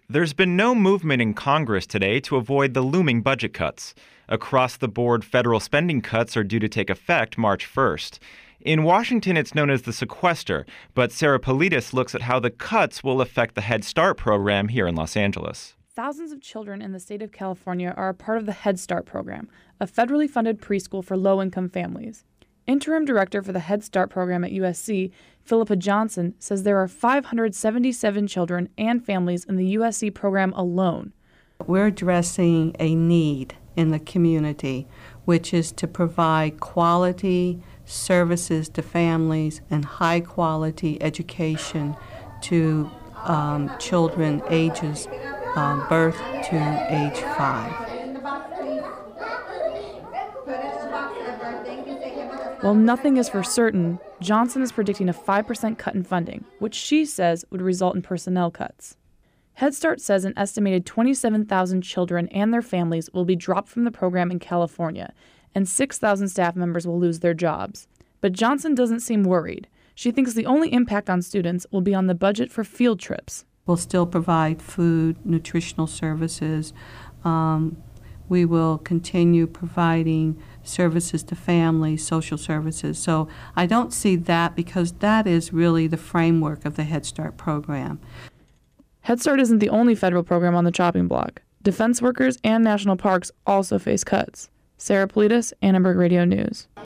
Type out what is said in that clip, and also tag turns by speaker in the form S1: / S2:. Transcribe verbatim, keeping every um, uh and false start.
S1: There's been no movement in Congress today to avoid the looming budget cuts. Across-the-board federal spending cuts are due to take effect March first. In Washington, it's known as the sequester, but Sarah Politis looks at how the cuts will affect the Head Start program here in Los Angeles.
S2: Thousands of children in the state of California are a part of the Head Start program, a federally funded preschool for low-income families. Interim director for the Head Start program at U S C, Philippa Johnson, says there are five hundred seventy-seven children and families in the U S C program alone.
S3: We're addressing a need in the community, which is to provide quality services to families and high-quality education to um, children ages uh, birth to age five.
S2: While nothing is for certain, Johnson is predicting a five percent cut in funding, which she says would result in personnel cuts. Head Start says an estimated twenty-seven thousand children and their families will be dropped from the program in California, and six thousand staff members will lose their jobs. But Johnson doesn't seem worried. She thinks the only impact on students will be on the budget for field trips.
S3: We'll still provide food, nutritional services. Um, we will continue providing services to families, social services. So I don't see that because that is really the framework of the Head Start program.
S2: Head Start isn't the only federal program on the chopping block. Defense workers and national parks also face cuts. Sarah Politis, Annenberg Radio News.